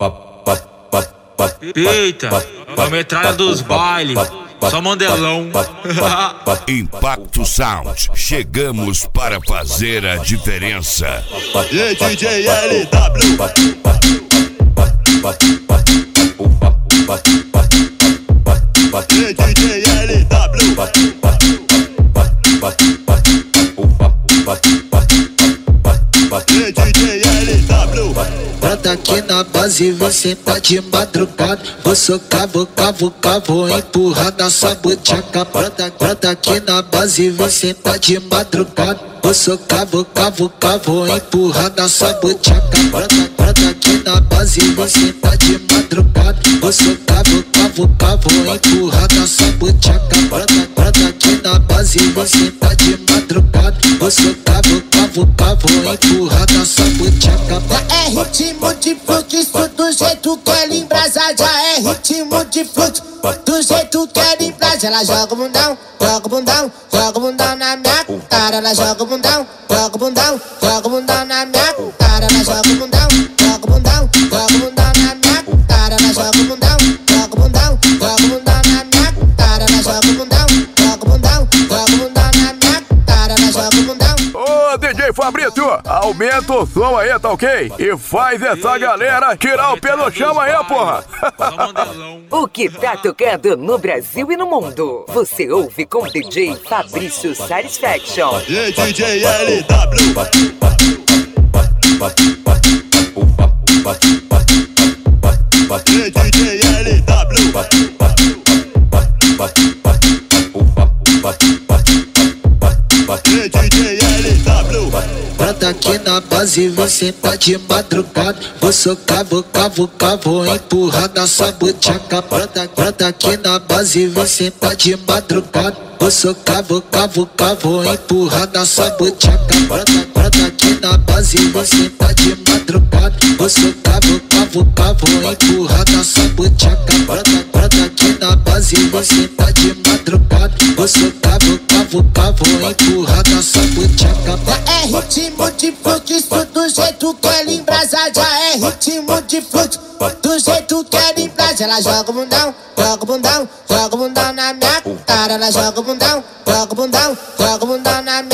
Eita, a metralha dos bailes, só mandelão. Impacto Sound, chegamos para fazer a diferença. E aí, DJ LW. E aí, DJ LW. E aí, DJ LW. Brota aqui na base, vem sentar de madrugada. Vou socar, vou cavucar, vou empurrar na sua buchaca. Brota aqui na base, vem sentar de madrugada. Vou socar, vou cavucar, vou empurrar na sua buchaca. Brota aqui na base, vem sentar de madrugada. Vou socar, vou cavucar, vou empurrar na sua buchaca. Brota aqui na base, vem sentar de madrugada. Vou socar, vou cavucar, vou empurrar na sua buchaca. É ritmo de fluxo, do jeito que ela embrasa. Já é ritmo de fluxo, do jeito que ela embrasa. Ela joga o bundão, joga o bundão, joga o bundão na minha cara. Ela joga o bundão, joga o bundão, joga o bundão na minha cara. Ela joga o bundão, joga o bundão, joga o bundão na minha cara. Ela joga o bundão, joga o bundão, joga o bundão na minha cara. Ela joga o bundão, joga o bundão, joga o bundão na minha cara. Ela joga o bundão. Ô DJ Fabrício, aumenta o som aí, tá ok? E faz essa galera tirar o pé do chão aí, porra! O que tá tocando no Brasil e no mundo? Você ouve com o DJ Fabrício Satisfaction. E aí, DJ LW. E aí, DJ LW. E aí, DJ LW. Brota aqui na base, vem sentar de madrugada. Vou socar, vou cavucar, vou empurrar na sua buchaca. Brota aqui na base, vem sentar de madrugada. Vou socar, vou cavucar, vou empurrar na sua buchaca. Brota aqui na base, vem sentar de madrugada. Vou socar, vou cavucar, vou empurrar na sua buchaca. Brota aqui na base, vem sentar de madrugada. Vou socar, vou cavucar, vou empurrar na sua buchaca. É ritmo de fluxo, do jeito que ela embrasa. Já é ritmo de fluxo, do jeito que ela embrasa. Ela joga o bundão, joga o bundão, joga o bundão na minha cara. Ela joga o bundão, joga o bundão, joga o bundão na minha